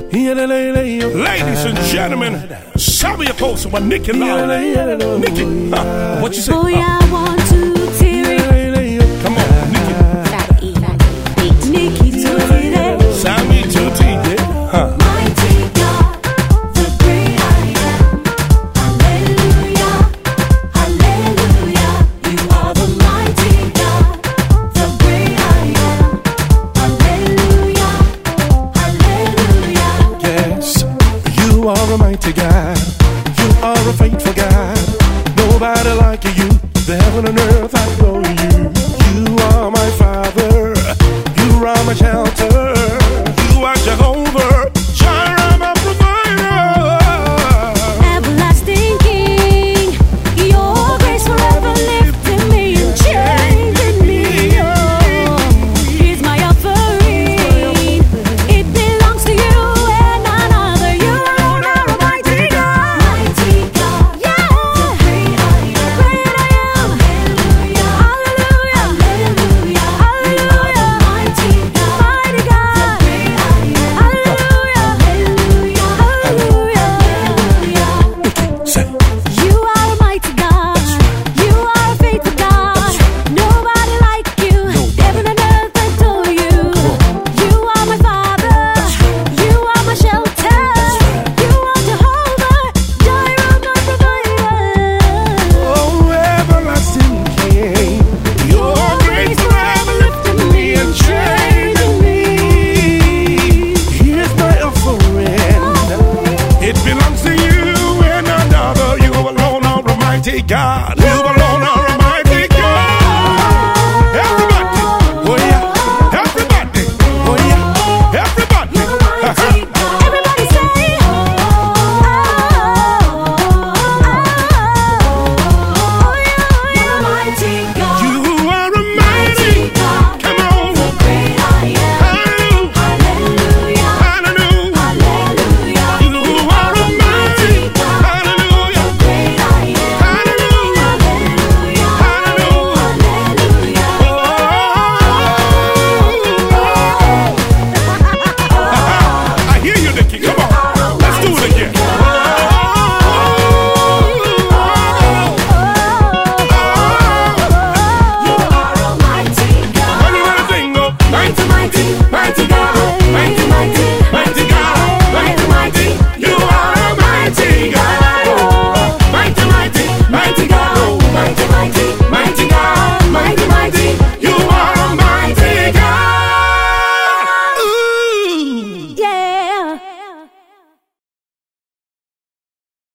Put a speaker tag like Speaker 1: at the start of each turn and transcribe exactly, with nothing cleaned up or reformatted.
Speaker 1: Ladies and gentlemen, Sabia Costa with Nikki Lowry. Nikki, huh? What you say?
Speaker 2: Boy, I want to tear it.
Speaker 1: Come on, Nikki.
Speaker 2: Nikki Tutti Day.
Speaker 1: Sammy Tutti Day. Huh?
Speaker 2: Mighty God, the great I am. Hallelujah, hallelujah. You are the mighty God, the great I am. Hallelujah, hallelujah.
Speaker 1: Yes, you are a mighty God. You are a faithful God. Nobody like you, the heaven and earth.